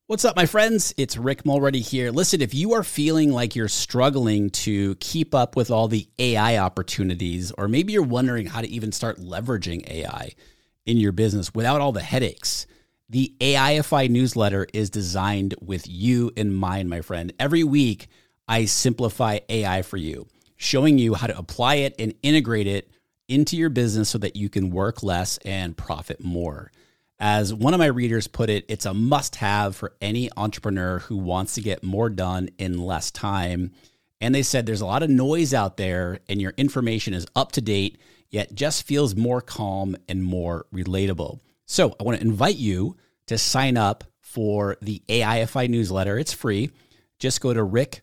What's up, my friends? It's Rick Mulready here. Listen, if you are feeling like you're struggling to keep up with all the AI opportunities, or maybe you're wondering how to even start leveraging AI in your business without all the headaches, the AIFI newsletter is designed with you in mind, my friend. Every week, I simplify AI for you, showing you how to apply it and integrate it into your business so that you can work less and profit more. As one of my readers put it, it's a must-have for any entrepreneur who wants to get more done in less time. And they said there's a lot of noise out there and your information is up to date, yet just feels more calm and more relatable. So I want to invite you to sign up for the AIFI newsletter. It's free. Just go to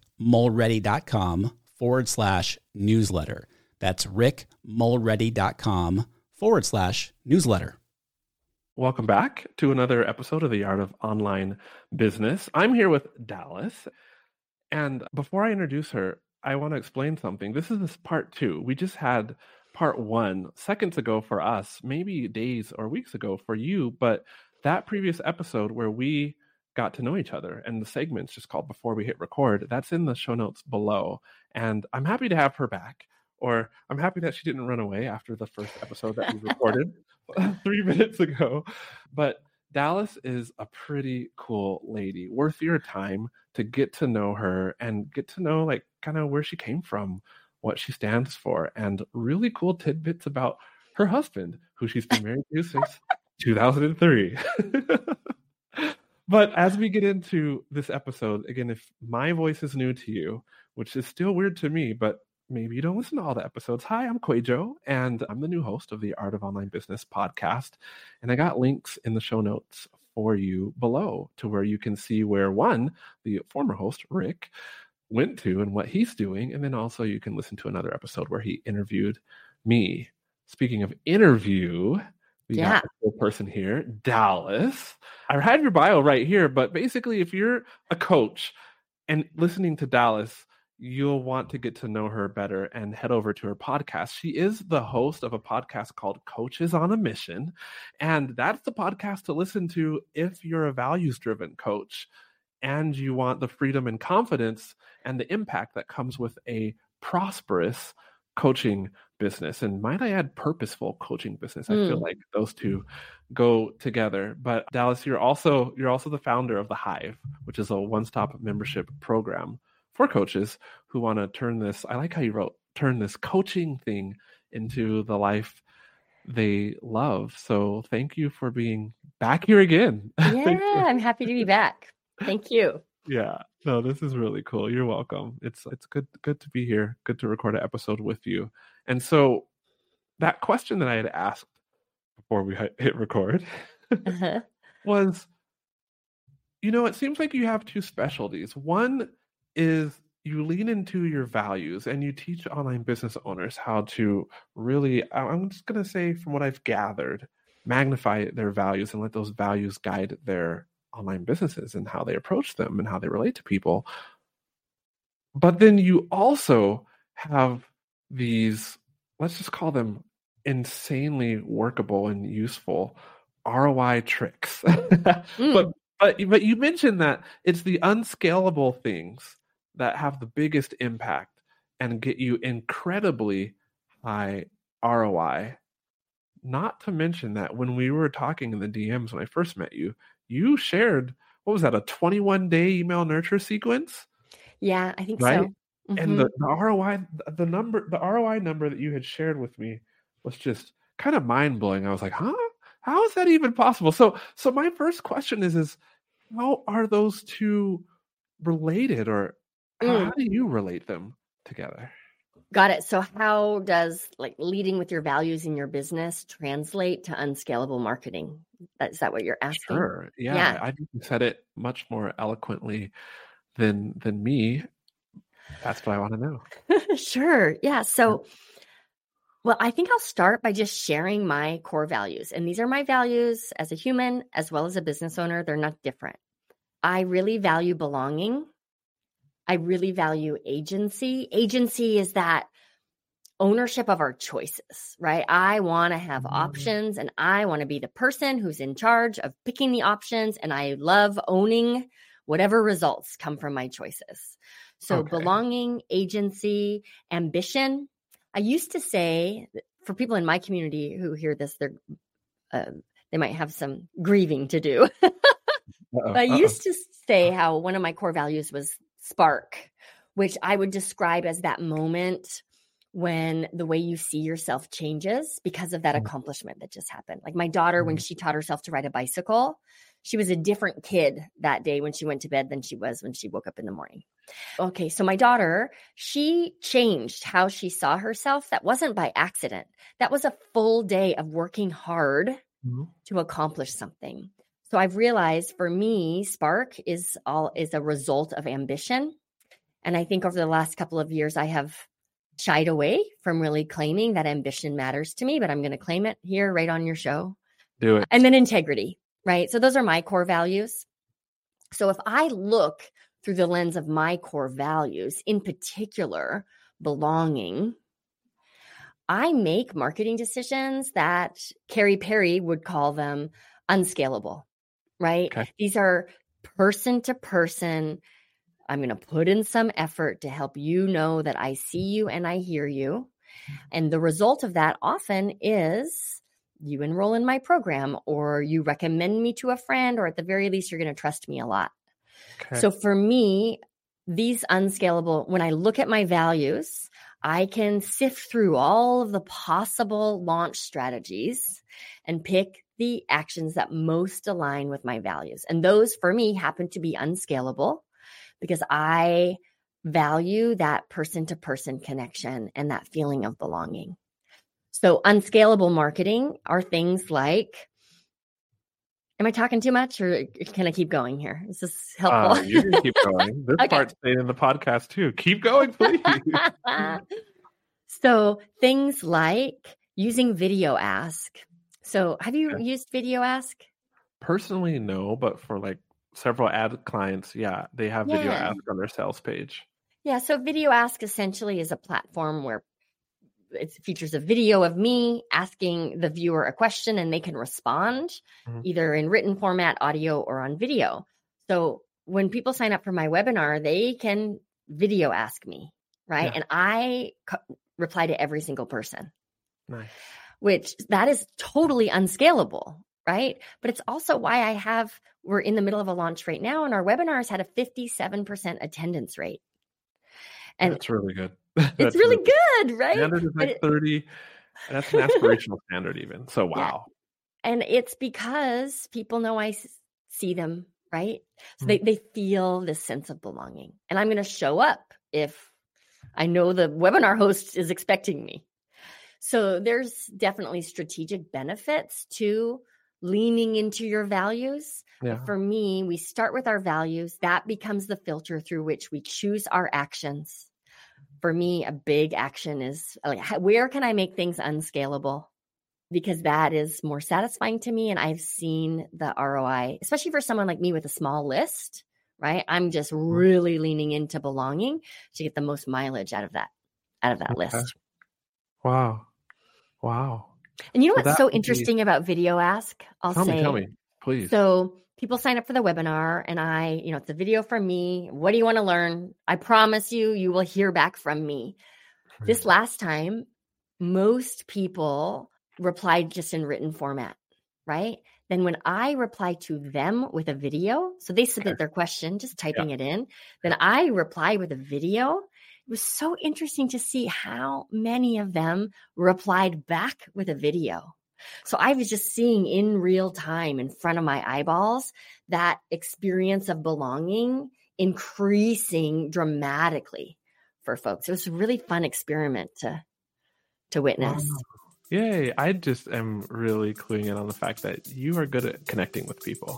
rickmulready.com/newsletter. That's rickmulready.com/newsletter. Welcome back to another episode of The Art of Online Business. I'm here with Dallas. And before I introduce her, I want to explain something. This is part 2. We just had part 1 seconds ago for us, maybe days or weeks ago for you. But that previous episode where we got to know each other and the segment's just called Before We Hit Record, that's in the show notes below. And I'm happy to have her back. Or I'm happy that she didn't run away after the first episode that we recorded 3 minutes ago. But Dallas is a pretty cool lady, worth your time to get to know her and get to know like kind of where she came from, what she stands for, and really cool tidbits about her husband, who she's been married to since 2003. But as we get into this episode, again, if my voice is new to you, which is still weird to me, but maybe you don't listen to all the episodes. Hi, I'm Kwejo, and I'm the new host of the Art of Online Business podcast. And I got links in the show notes for you below to where you can see where the former host, Rick, went to and what he's doing. And then also you can listen to another episode where he interviewed me. Speaking of interview, we got a cool person here, Dallas. I had your bio right here, but basically if you're a coach and listening to Dallas, you'll want to get to know her better and head over to her podcast. She is the host of a podcast called Coaches on a Mission. And that's the podcast to listen to if you're a values-driven coach and you want the freedom and confidence and the impact that comes with a prosperous coaching business. And might I add, purposeful coaching business. I feel like those two go together. But Dallas, you're also the founder of The Hive, which is a one-stop membership program for coaches who want to turn this, I like how you wrote, turn this coaching thing into the life they love. So thank you for being back here again. Yeah, I'm happy to be back. Thank you. Yeah, no, this is really cool. You're welcome. It's good to be here. Good to record an episode with you. And so that question that I had asked before we hit record was, it seems like you have 2 specialties. One is you lean into your values and you teach online business owners how to really, I'm just going to say from what I've gathered, magnify their values and let those values guide their online businesses and how they approach them and how they relate to people. But then you also have these, let's just call them insanely workable and useful ROI tricks. But you mentioned that it's the unscalable things that have the biggest impact and get you incredibly high ROI. Not to mention that when we were talking in the DMs when I first met you, you shared, what was that, a 21-day email nurture sequence? Yeah, I think right? so. Mm-hmm. And the ROI number that you had shared with me was just kind of mind-blowing. I was like, huh? How is that even possible? So my first question is how are those two related, or how do you relate them together? Got it. So how does leading with your values in your business translate to unscalable marketing? Is that what you're asking? Sure. Yeah. I think you said it much more eloquently than me. That's what I want to know. Sure. Yeah. So, well, I think I'll start by just sharing my core values. And these are my values as a human, as well as a business owner. They're not different. I really value belonging. I really value agency. Agency is that ownership of our choices, right? I want to have options and I want to be the person who's in charge of picking the options. And I love owning whatever results come from my choices. So belonging, agency, ambition. I used to say, for people in my community who hear this, they might have some grieving to do. I used to say how one of my core values was spark, which I would describe as that moment when the way you see yourself changes because of that accomplishment that just happened. Like my daughter, when she taught herself to ride a bicycle, she was a different kid that day when she went to bed than she was when she woke up in the morning. Okay, so my daughter, she changed how she saw herself. That wasn't by accident. That was a full day of working hard to accomplish something. So I've realized for me, spark is a result of ambition. And I think over the last couple of years, I have shied away from really claiming that ambition matters to me, but I'm going to claim it here right on your show. Do it. And then integrity, right? So those are my core values. So if I look through the lens of my core values, in particular, belonging, I make marketing decisions that Carrie Perry would call them unscalable, right? Okay. These are person to person. I'm going to put in some effort to help you know that I see you and I hear you. And the result of that often is you enroll in my program or you recommend me to a friend, or at the very least, you're going to trust me a lot. Okay. So for me, these unscalable, when I look at my values, I can sift through all of the possible launch strategies and pick the actions that most align with my values. And those for me happen to be unscalable because I value that person-to-person connection and that feeling of belonging. So unscalable marketing are things like, am I talking too much or can I keep going here? Is this helpful? You can keep going. This part's staying in the podcast too. Keep going, please. So things like using Video Ask. So have you used Video Ask? Personally, no, but for like several ad clients, yeah, they have Video Ask on their sales page. Yeah, so Video Ask essentially is a platform where it features a video of me asking the viewer a question and they can respond either in written format, audio, or on video. So when people sign up for my webinar, they can video ask me, right? Yeah. And I reply to every single person. Nice. Which that is totally unscalable, right? But it's also why we're in the middle of a launch right now, and our webinars had a 57% attendance rate. And that's really good. It's really good, right? Standard is like 30. That's an aspirational standard even. So wow. Yeah. And it's because people know I see them, right? So they feel this sense of belonging. And I'm going to show up if I know the webinar host is expecting me. So there's definitely strategic benefits to leaning into your values. Yeah. For me, we start with our values. That becomes the filter through which we choose our actions. For me, a big action is like, where can I make things unscalable? Because that is more satisfying to me. And I've seen the ROI, especially for someone like me with a small list, right? I'm just really leaning into belonging to get the most mileage out of that list. Wow. And you know what's so interesting about Video Ask? Tell me, please. So people sign up for the webinar and it's a video from me. What do you want to learn? I promise you will hear back from me. This last time, most people replied just in written format, right? Then when I reply to them with a video, so they submit their question, just typing it in, then I reply with a video. It was so interesting to see how many of them replied back with a video. So I was just seeing in real time in front of my eyeballs that experience of belonging increasing dramatically for folks. It was a really fun experiment to witness. Wow. Yay. I just am really cluing in on the fact that you are good at connecting with people.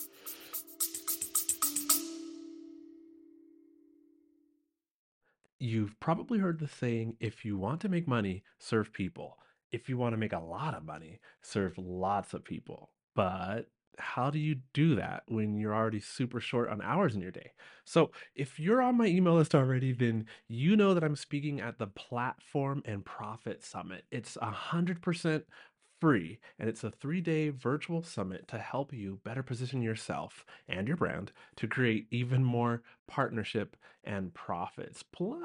You've probably heard the saying, if you want to make money, serve people. If you want to make a lot of money, serve lots of people. But how do you do that when you're already super short on hours in your day? So if you're on my email list already, then you know that I'm speaking at the Platform and Profit Summit. It's 100% free, and it's a 3-day virtual summit to help you better position yourself and your brand to create even more partnership and profits.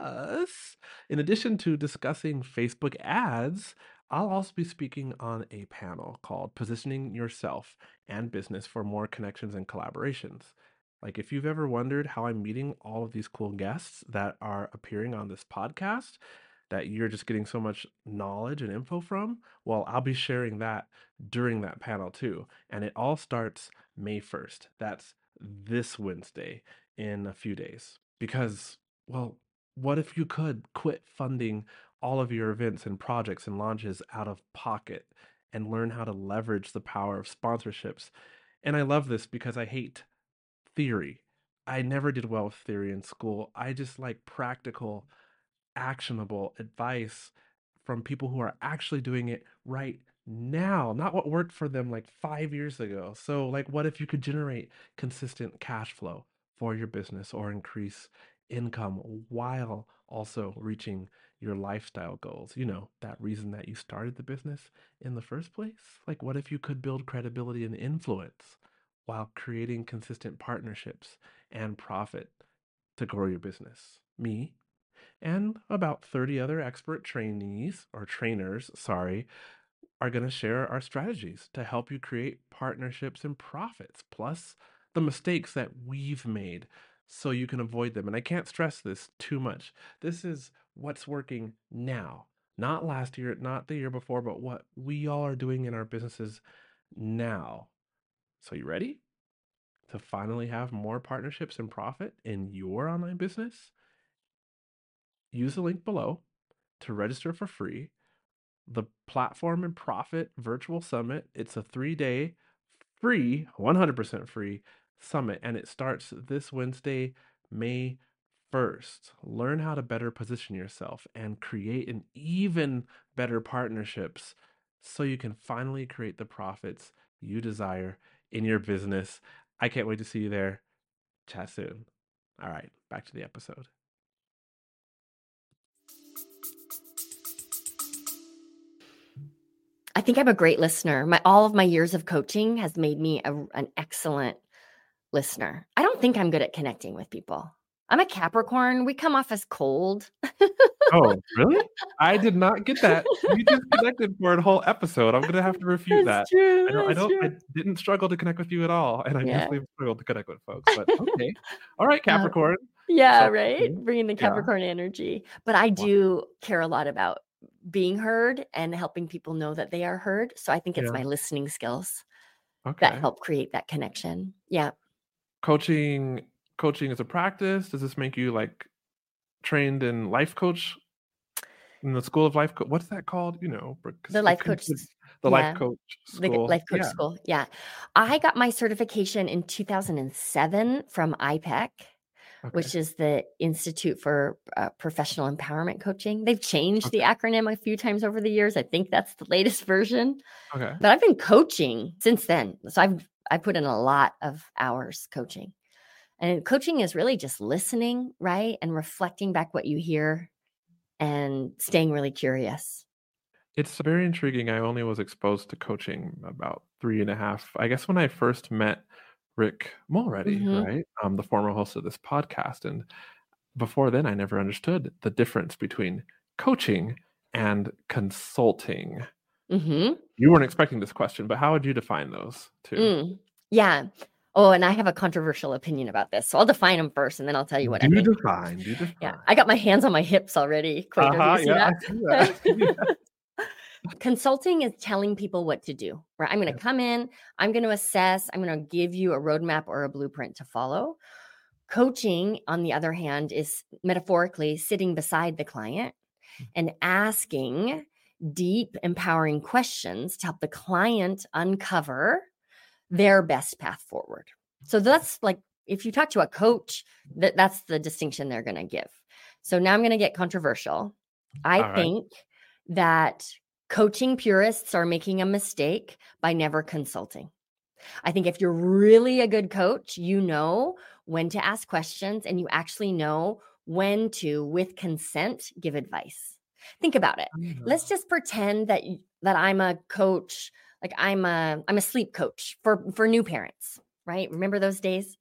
Plus, in addition to discussing Facebook ads, I'll also be speaking on a panel called Positioning Yourself and Business for More Connections and Collaborations. Like, if you've ever wondered how I'm meeting all of these cool guests that are appearing on this podcast, that you're just getting so much knowledge and info from, well, I'll be sharing that during that panel too. And it all starts May 1st. That's this Wednesday in a few days. Because, well, what if you could quit funding all of your events and projects and launches out of pocket and learn how to leverage the power of sponsorships? And I love this because I hate theory. I never did well with theory in school. I just like practical, actionable advice from people who are actually doing it right now, not what worked for them like 5 years ago. So, like, what if you could generate consistent cash flow for your business or increase income while also reaching your lifestyle goals? You know, that reason that you started the business in the first place? Like, what if you could build credibility and influence while creating consistent partnerships and profit to grow your business? Me and about 30 other expert trainees or trainers, sorry, are going to share our strategies to help you create partnerships and profits, plus the mistakes that we've made so you can avoid them. And I can't stress this too much. This is what's working now, not last year, not the year before, but what we all are doing in our businesses now. So, you ready to finally have more partnerships and profit in your online business? Use the link below to register for free. The Platform and Profit Virtual Summit. It's a 3-day free, 100% free summit, and it starts this Wednesday, May 1st. Learn how to better position yourself and create an even better partnerships so you can finally create the profits you desire in your business. I can't wait to see you there. Chat soon. All right, back to the episode. I think I'm a great listener. All of my years of coaching has made me an excellent listener. I don't think I'm good at connecting with people. I'm a Capricorn. We come off as cold. Oh, really? I did not get that. You just connected for a whole episode. I'm gonna have to refute that. That's true. I didn't struggle to connect with you at all, and I Yeah. definitely struggled to connect with folks. But okay, all right, Capricorn. Yeah, So, right. Bringing the yeah. Capricorn energy. But I do care a lot about being heard and helping people know that they are heard. So I think it's Yeah. my listening skills that Okay. help create that connection. Yeah. Coaching is a practice. Does this make you like trained in life coach in the school of life? What's that called? You know, The life coach. The Yeah. life coach The school. life coach Yeah. school. Yeah. I got my certification in 2007 from IPEC, Okay. which is the Institute for Professional Empowerment Coaching. They've changed the acronym a few times over the years. I think that's the latest version. Okay. But I've been coaching since then. So I put in a lot of hours coaching. And coaching is really just listening, right? And reflecting back what you hear and staying really curious. It's very intriguing. I only was exposed to coaching about 3.5. I guess when I first met Rick Mulready, Mhm. right? The former host of this podcast. And before then, I never understood the difference between coaching and consulting. Mm-hmm. You weren't expecting this question, but how would you define those two? Yeah. Oh, and I have a controversial opinion about this. So I'll define them first and then I'll tell you what I Do think. define. Yeah. I got my hands on my hips already. Quaito, do you see Yeah, that? I see that. I see that. Consulting is telling people what to do, right? I'm going to come in, I'm going to assess, I'm going to give you a roadmap or a blueprint to follow. Coaching, on the other hand, is metaphorically sitting beside the client and asking deep, empowering questions to help the client uncover their best path forward. So that's like, if you talk to a coach, that's the distinction they're going to give. So now I'm going to get controversial. I think that coaching purists are making a mistake by never consulting. I think if you're really a good coach, you know when to ask questions and you actually know when to, with consent, give advice. Think about it. Let's just pretend that I'm a coach, like I'm a sleep coach for new parents, right? Remember those days?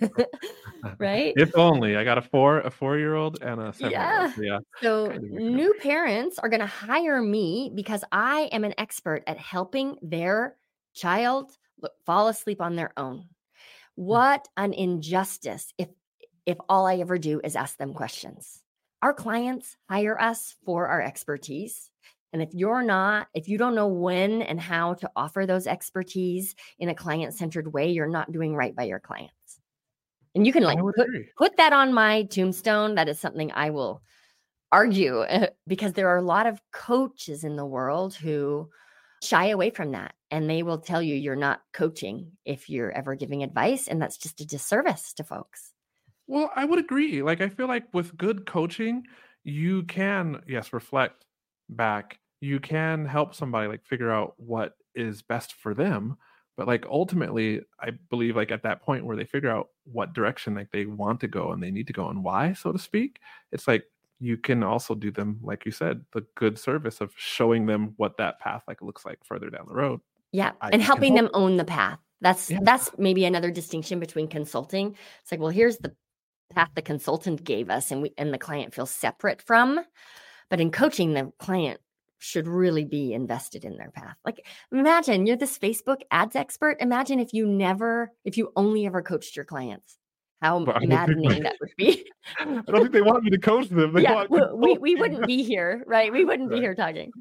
Right? If only. I got a 4-year-old and a 7-year-old. Yeah. Yeah. So Kind of new parents are going to hire me because I am an expert at helping their child fall asleep on their own. What an injustice if all I ever do is ask them questions. Our clients hire us for our expertise. And if you don't know when and how to offer those expertise in a client-centered way, you're not doing right by your clients. And you can I would agree. put that on my tombstone. That is something I will argue because there are a lot of coaches in the world who shy away from that. And they will tell you you're not coaching if you're ever giving advice. And that's just a disservice to folks. Well, I would agree. Like, I feel like with good coaching, you can, yes, reflect back. You can help somebody like figure out what is best for them. But like ultimately, I believe like at that point where they figure out what direction like they want to go and they need to go and why, so to speak, it's like you can also do them, like you said, the good service of showing them what that path like looks like further down the road. Yeah. I And can helping help. them own the path. That's maybe another distinction between consulting. It's like, well, here's the path the consultant gave us and the client feels separate from. But in coaching, the client should really be invested in their path. Like, imagine you're this Facebook ads expert. Imagine if you only ever coached your clients. How maddening that would be. I don't think they want me to coach them. They want we wouldn't be here, right? We wouldn't be here talking.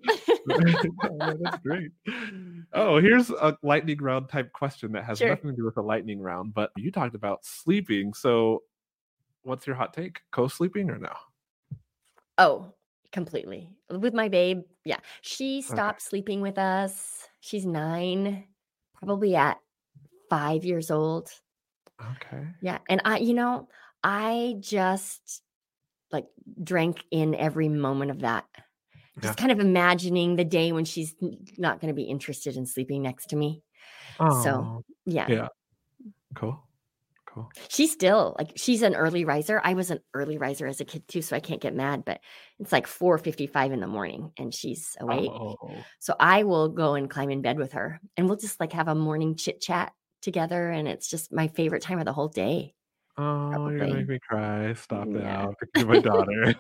That's great. Oh, here's a lightning round type question that has nothing to do with a lightning round, but you talked about sleeping. So what's your hot take? Co-sleeping or no? Oh, completely. With my babe, yeah. She stopped sleeping with us. She's 9, probably at 5 years old. Okay. Yeah. And I just like drank in every moment of that. Just kind of imagining the day when she's not going to be interested in sleeping next to me. Oh, so yeah. Yeah. Cool. She's still she's an early riser. I was an early riser as a kid too, so I can't get mad, but it's like 4:55 in the morning and she's awake. So I will go and climb in bed with her and we'll just like have a morning chit chat together. And it's just my favorite time of the whole day. Oh, probably. You're gonna make me cry. Stop now. You're my daughter.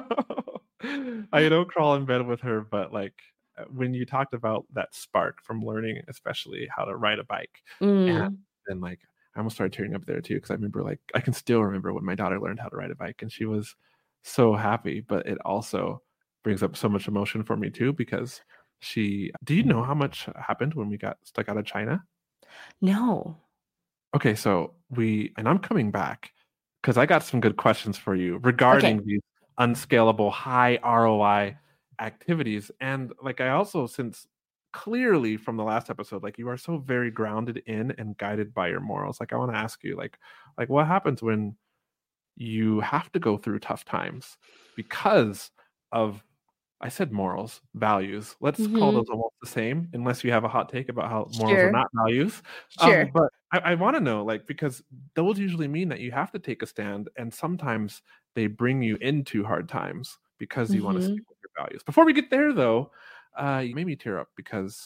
I don't crawl in bed with her, but like when you talked about that spark from learning, especially how to ride a bike, and then like I almost started tearing up there too because I remember like I can still remember when my daughter learned how to ride a bike and she was so happy, but it also brings up so much emotion for me too because do you know how much happened when we got stuck out of China? No. Okay, so I'm coming back because I got some good questions for you regarding these unscalable high ROI activities. And like I also, since clearly from the last episode, like you are so very grounded in and guided by your morals. Like I want to ask you, like what happens when you have to go through tough times because of, I said morals, values. Let's call those almost the same, unless you have a hot take about how morals are not values. Sure. But I want to know, like, because those usually mean that you have to take a stand, and sometimes they bring you into hard times because you want to stick with your values. Before we get there, though, you made me tear up because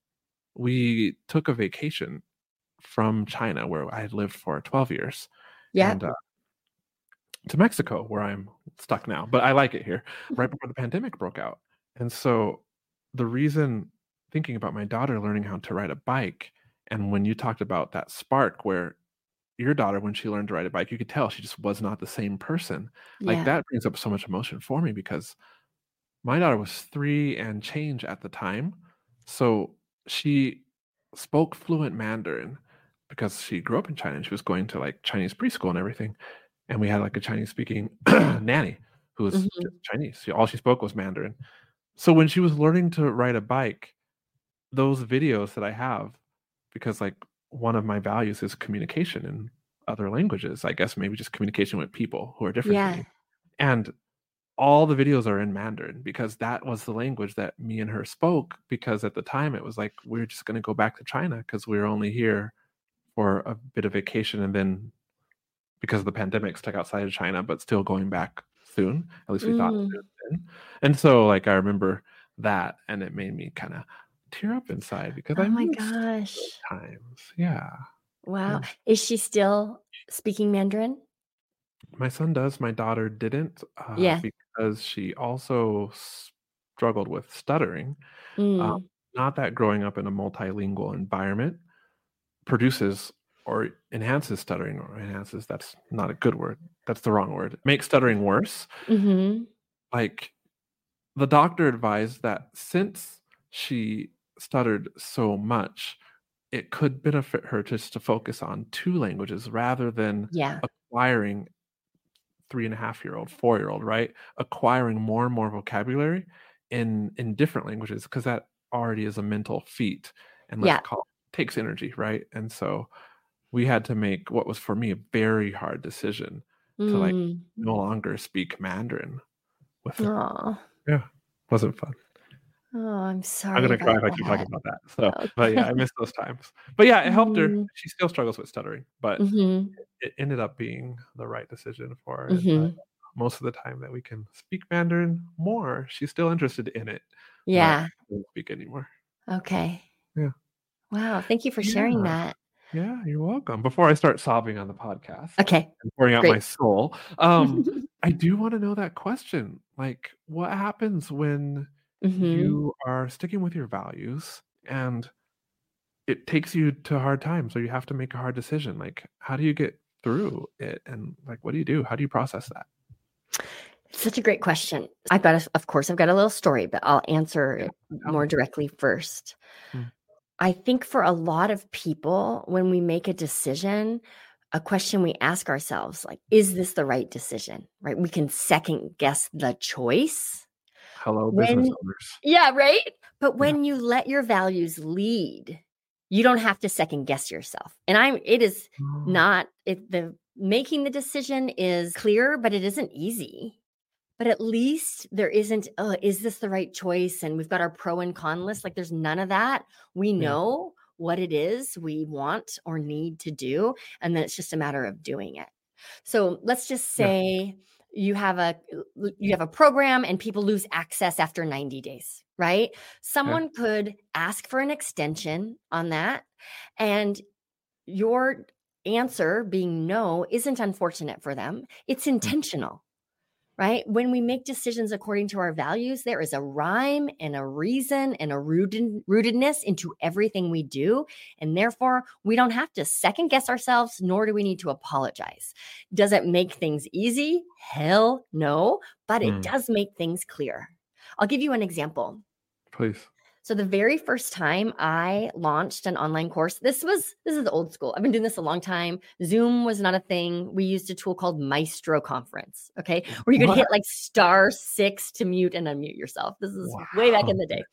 we took a vacation from China, where I had lived for 12 years. Yeah. And to Mexico, where I'm stuck now, but I like it here, right before the pandemic broke out. And so the reason, thinking about my daughter learning how to ride a bike, and when you talked about that spark where your daughter, when she learned to ride a bike, you could tell she just was not the same person. Like that brings up so much emotion for me because my daughter was 3 and change at the time. So she spoke fluent Mandarin because she grew up in China and she was going to like Chinese preschool and everything. And we had like a Chinese speaking nanny who was Chinese. All she spoke was Mandarin. So when she was learning to ride a bike, those videos that I have, because like one of my values is communication in other languages, I guess maybe just communication with people who are different than you. And all the videos are in Mandarin because that was the language that me and her spoke, because at the time it was like, we're just going to go back to China because we were only here for a bit of vacation, and then because of the pandemic, stuck outside of China, but still going back soon. At least we thought soon. And so, like, I remember that, and it made me kind of tear up inside because Oh I my missed gosh. those times. Yeah. Wow. Yeah. Is she still speaking Mandarin? My son does. My daughter didn't, Yeah. because she also struggled with stuttering. Mm. Not that growing up in a multilingual environment produces or enhances stuttering, or enhances, that's not a good word. That's the wrong word. Makes stuttering worse. Mm-hmm. Like, the doctor advised that since she stuttered so much, it could benefit her just to focus on 2 languages rather than Yeah. acquiring 3.5-year-old, 4-year-old, right? Acquiring more and more vocabulary in different languages, because that already is a mental feat, and Yeah. takes energy, right? And so we had to make what was for me a very hard decision to, like, Mm. no longer speak Mandarin with her. Oh. Yeah, wasn't fun. Oh, I'm I'm sorry gonna cry about if I keep talking that. about that. So, but Okay. yeah, I miss those times. But yeah, it helped her. Mm. She still struggles with stuttering, but Mm-hmm. it ended up being the right decision for her. And Mm-hmm. most of the time that we can speak Mandarin more, she's still interested in it, but Yeah. doesn't speak anymore. Okay. Yeah. Wow. Thank you for sharing Yeah. that. Yeah, you're welcome. Before I start sobbing on the podcast Okay. and pouring out my Great. soul, I do want to know that question. Like, what happens when Mm-hmm. you are sticking with your values and it takes you to hard times, or you have to make a hard decision? Like, how do you get through it? And, like, what do you do? How do you process that? Such a great question. Of course, I've got a little story, but I'll answer Yeah, it tell more me. directly first. Hmm. I think for a lot of people, when we make a decision, a question we ask ourselves, like, is this the right decision? Right? We can second guess the choice. Hello, business owners. Yeah, right? But Yeah. when you let your values lead, you don't have to second guess yourself. And it is not, the making the decision is clear, but it isn't easy. But at least there isn't, oh, is this the right choice? And we've got our pro and con list. Like, there's none of that. We know what it is we want or need to do. And then it's just a matter of doing it. So let's just say you have a program and people lose access after 90 days, right? Someone could ask for an extension on that. And your answer being no isn't unfortunate for them. It's intentional. Right? When we make decisions according to our values, there is a rhyme and a reason and a rootedness into everything we do. And therefore, we don't have to second guess ourselves, nor do we need to apologize. Does it make things easy? Hell no. But it does make things clear. I'll give you an example. Please. So the very first time I launched an online course, this is old school. I've been doing this a long time. Zoom was not a thing. We used a tool called Maestro Conference, okay? Where you could hit like *6 to mute and unmute yourself. This is way back in the day.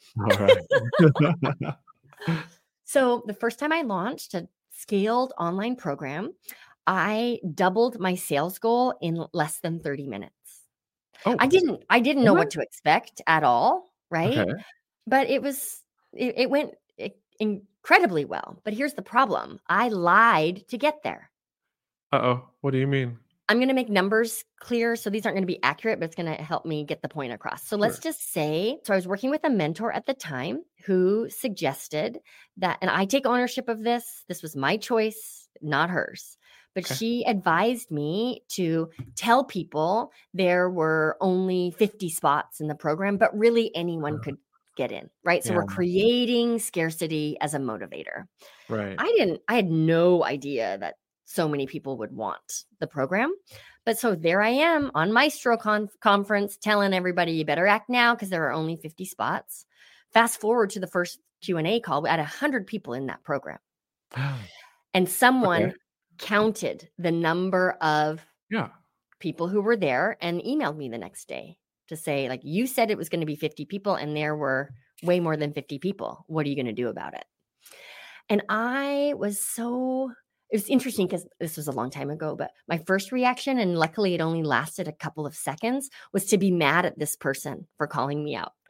All right. So the first time I launched a scaled online program, I doubled my sales goal in less than 30 minutes. Oh. I didn't know what to expect at all, right? Okay. But it went incredibly well. But here's the problem. I lied to get there. Uh-oh. What do you mean? I'm going to make numbers clear. So these aren't going to be accurate, but it's going to help me get the point across. So let's just say, so I was working with a mentor at the time who suggested that, and I take ownership of this. This was my choice, not hers. But she advised me to tell people there were only 50 spots in the program, but really anyone could get in, right? So we're creating scarcity as a motivator. Right. I had no idea that so many people would want the program. But so there I am on Maestro conference telling everybody, you better act now because there are only 50 spots. Fast forward to the first Q&A call. We had 100 people in that program. And someone counted the number of people who were there and emailed me the next day to say, like, you said it was going to be 50 people and there were way more than 50 people. What are you going to do about it? And I was so it was interesting because this was a long time ago, but my first reaction, and luckily it only lasted a couple of seconds, was to be mad at this person for calling me out.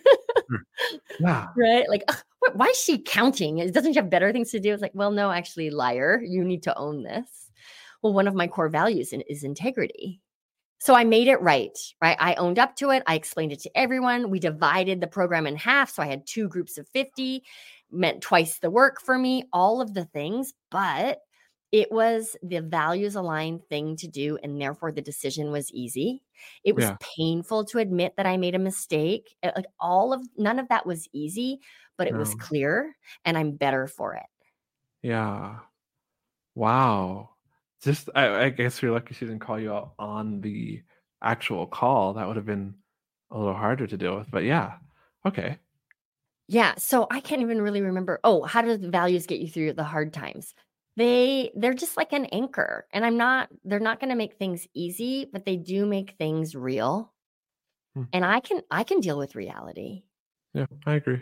Yeah. Right? Like, "Ugh, why is she counting? Doesn't she have better things to do?" It's like, well, no, actually, liar, you need to own this. Well, one of my core values is integrity. So I made it right? I owned up to it. I explained it to everyone. We divided the program in half. So I had 2 groups of 50, meant twice the work for me, all of the things, but it was the values aligned thing to do. And therefore the decision was easy. It was Yeah. painful to admit that I made a mistake. Like none of that was easy, but it was No. clear and I'm better for it. Yeah. Wow. Just I guess you're lucky she didn't call you out on the actual call. That would have been a little harder to deal with. But yeah. Okay. Yeah, so I can't even really remember. Oh, how do the values get you through the hard times? They're just like an anchor. And they're not going to make things easy, but they do make things real. Hmm. And I can deal with reality. Yeah, I agree.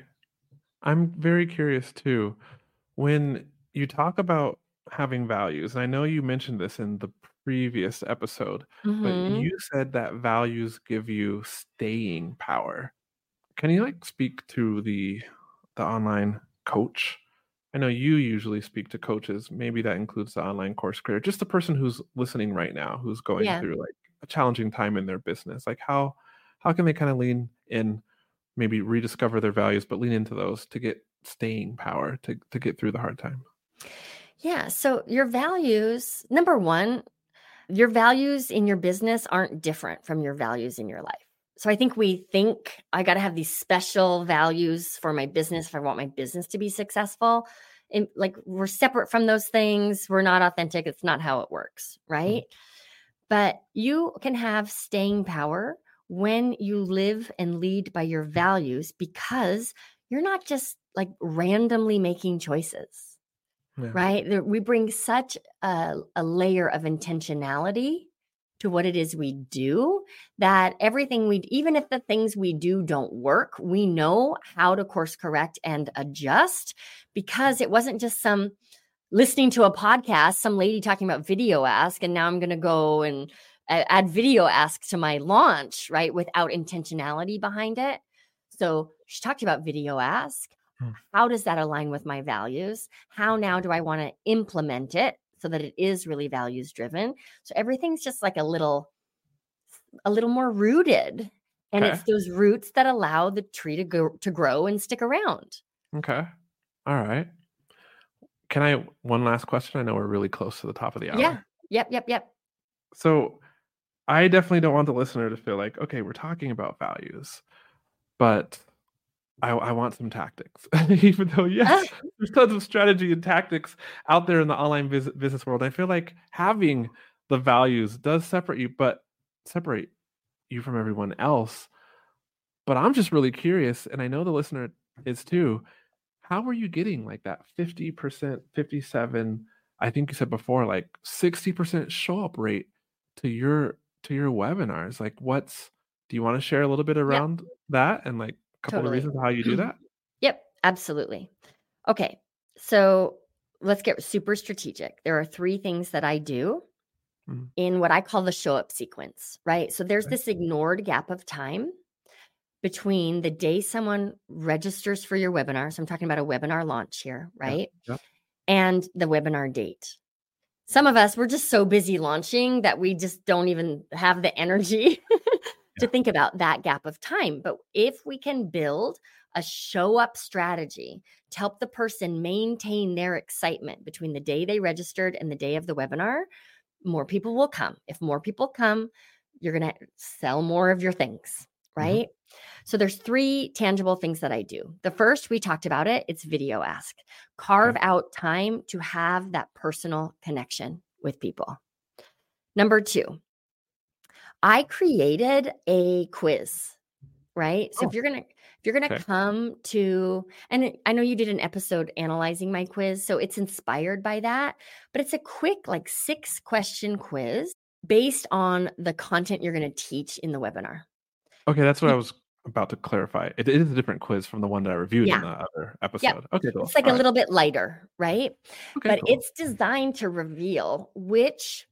I'm very curious too. When you talk about having values, and I know you mentioned this in the previous episode, but Mhm. you said that values give you staying power. Can you like speak to the online coach? I know you usually speak to coaches. Maybe that includes the online course creator. Just the person who's listening right now, who's going Yeah. through like a challenging time in their business. Like how can they kind of lean in, maybe rediscover their values, but lean into those to get staying power to get through the hard time? Yeah, so your values, number 1, your values in your business aren't different from your values in your life. So I think we think I got to have these special values for my business if I want my business to be successful. And like we're separate from those things. We're not authentic. It's not how it works, right? But you can have staying power when you live and lead by your values because you're not just like randomly making choices, Yeah. right? We bring such a layer of intentionality to what it is we do that even if the things we do don't work, we know how to course correct and adjust because it wasn't just listening to a podcast, some lady talking about Video Ask, and now I'm going to go and add Video Ask to my launch, right? Without intentionality behind it. So she talked about Video Ask. How does that align with my values? How now do I want to implement it so that it is really values driven? So everything's just like a little more rooted. And Okay. it's those roots that allow the tree to grow and stick around. Okay. All right. Can I one last question? I know we're really close to the top of the Yeah. hour. Yep. So I definitely don't want the listener to feel like, okay, we're talking about values, but I want some tactics. Even though, yes, there's tons of strategy and tactics out there in the online business world. I feel like having the values does separate you from everyone else. But I'm just really curious, and I know the listener is too. How are you getting like that 50%, 57, I think you said before, like 60% show up rate to your webinars? Like do you want to share a little bit around that and like a couple of Totally. reasons how you do that? Yep, absolutely. Okay, so let's get super strategic. There are 3 things that I do in what I call the show up sequence, right? So there's this ignored gap of time between the day someone registers for your webinar. So I'm talking about a webinar launch here, right? Yep. And the webinar date. Some of us, we're just so busy launching that we just don't even have the energy to think about that gap of time. But if we can build a show up strategy to help the person maintain their excitement between the day they registered and the day of the webinar, more people will come. If more people come, you're going to sell more of your things, right? So there's 3 tangible things that I do. The first, we talked about it, it's Video Ask. Carve out time to have that personal connection with people. Number 2, I created a quiz, right? So if you're going to come to, and I know you did an episode analyzing my quiz, so it's inspired by that, but it's a quick like 6-question quiz based on the content you're going to teach in the webinar. Okay, that's what I was about to clarify. It is a different quiz from the one that I reviewed in Yeah. the other Yep. episode. Okay, cool. It's like All a right. little bit lighter, right? Okay, But cool. it's designed to reveal which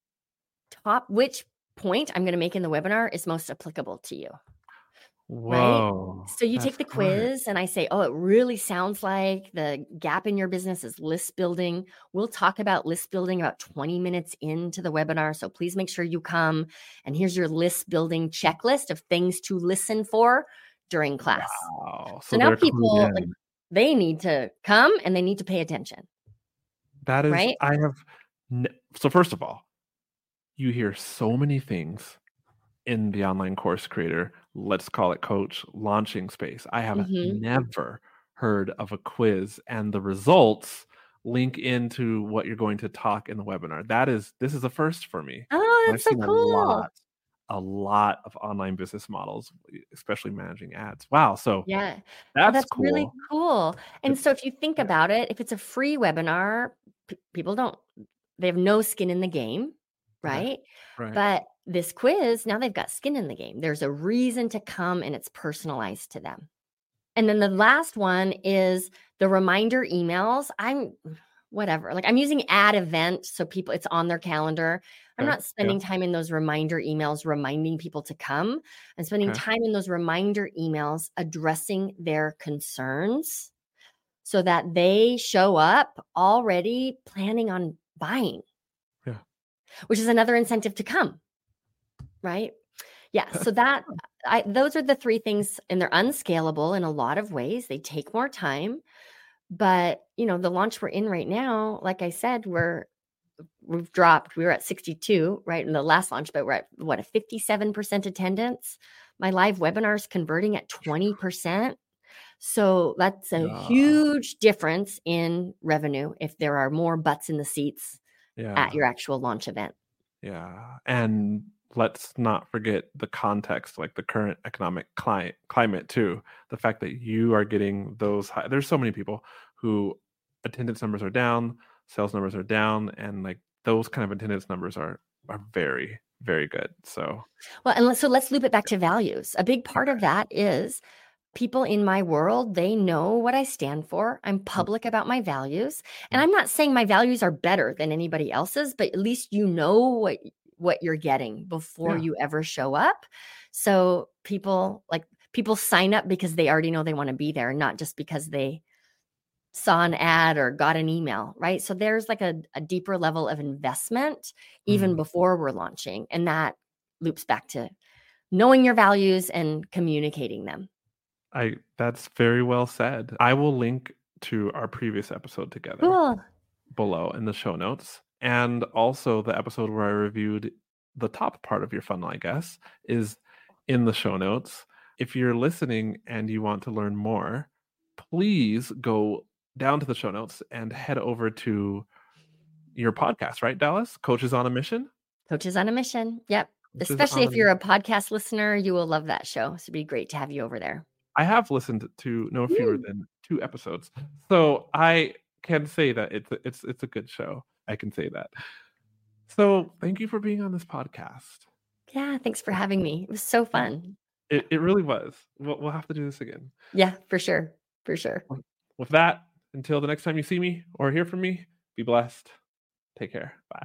point I'm going to make in the webinar is most applicable to you. Right? Whoa. So you That's take the smart. quiz and I say, oh, it really sounds like the gap in your business is list building. We'll talk about list building about 20 minutes into the webinar. So please make sure you come. And here's your list building checklist of things to listen for during class. Wow. So now they're clued people, like, in. they need to come and they need to pay attention. That is, Right? I have. So first of all, you hear so many things in the online course creator, let's call it coach, launching space. I have Mhm. never heard of a quiz and the results link into what you're going to talk in the webinar. This is a first for me. Oh, And I've that's so seen cool. a lot of online business models, especially managing ads. Wow. So Yeah. Oh, that's that's really cool. cool. And so if you think Yeah. about it, if it's a free webinar, people they have no skin in the game, Okay. right? Right. But this quiz, now they've got skin in the game. There's a reason to come and it's personalized to them. And then the last one is the reminder emails. I'm using add event so people, it's on their calendar. I'm Okay. not spending time in those reminder emails reminding people to come. I'm spending Okay. time in those reminder emails addressing their concerns so that they show up already planning on buying. Yeah. Which is another incentive to come, right? Yeah. So those are the three things, and they're unscalable in a lot of ways. They take more time, but the launch we're in right now, like I said, we were at 62, right, in the last launch, but we're at a 57% attendance. My live webinar is converting at 20%. So that's a huge difference in revenue if there are more butts in the seats at your actual launch event. Yeah. And let's not forget the context, like the current economic climate too. The fact that you are getting those high, there's so many people who attendance numbers are down, sales numbers are down, and like those kind of attendance numbers are very, very good. So let's loop it back to values. A big part of that is people in my world, they know what I stand for. I'm public about my values. And I'm not saying my values are better than anybody else's, but at least you know what you're getting before you ever show up. So people sign up because they already know they want to be there, not just because they saw an ad or got an email, right? So there's like a deeper level of investment even before we're launching. And that loops back to knowing your values and communicating them. That's very well said. I will link to our previous episode together below in the show notes. And also the episode where I reviewed the top part of your funnel, I guess, is in the show notes. If you're listening and you want to learn more, please go down to the show notes and head over to your podcast, right, Dallas? Coaches on a Mission? Coaches on a Mission. Yep. Especially if you're a podcast listener, you will love that show. So it'd be great to have you over there. I have listened to no fewer than 2 episodes. So I can say that it's a good show. I can say that. So thank you for being on this podcast. Yeah, thanks for having me. It was so fun. It really was. We'll have to do this again. Yeah, for sure. For sure. With that, until the next time you see me or hear from me, be blessed. Take care. Bye.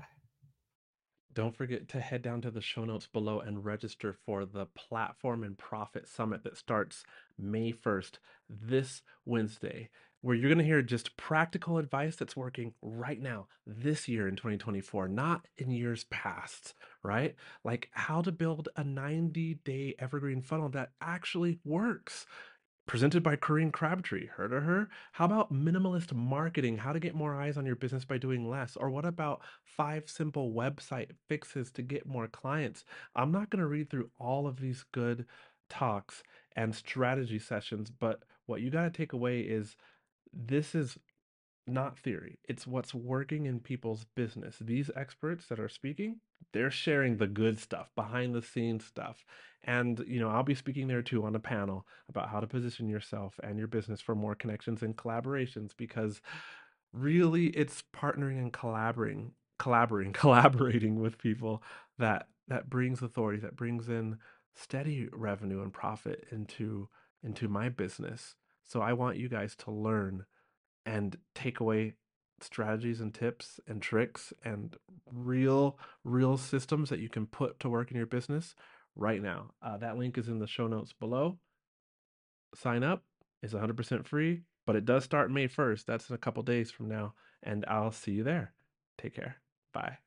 Don't forget to head down to the show notes below and register for the Platform and Profit Summit that starts May 1st, this Wednesday, where you're going to hear just practical advice that's working right now, this year in 2024, not in years past, right? Like how to build a 90-day evergreen funnel that actually works. Presented by Corinne Crabtree. Heard of her? How about minimalist marketing? How to get more eyes on your business by doing less? Or what about 5 simple website fixes to get more clients? I'm not going to read through all of these good talks and strategy sessions, but what you got to take away is this is not theory. It's what's working in people's business. These experts that are speaking, they're sharing the good stuff, behind the scenes stuff. And, I'll be speaking there too on a panel about how to position yourself and your business for more connections and collaborations, because really it's partnering and collaborating with people that brings authority, that brings in steady revenue and profit into my business. So I want you guys to learn and take away strategies and tips and tricks and real systems that you can put to work in your business right now. That link is in the show notes below. Sign up. It's 100% free, but it does start May 1st. That's in a couple days from now, and I'll see you there. Take care. Bye.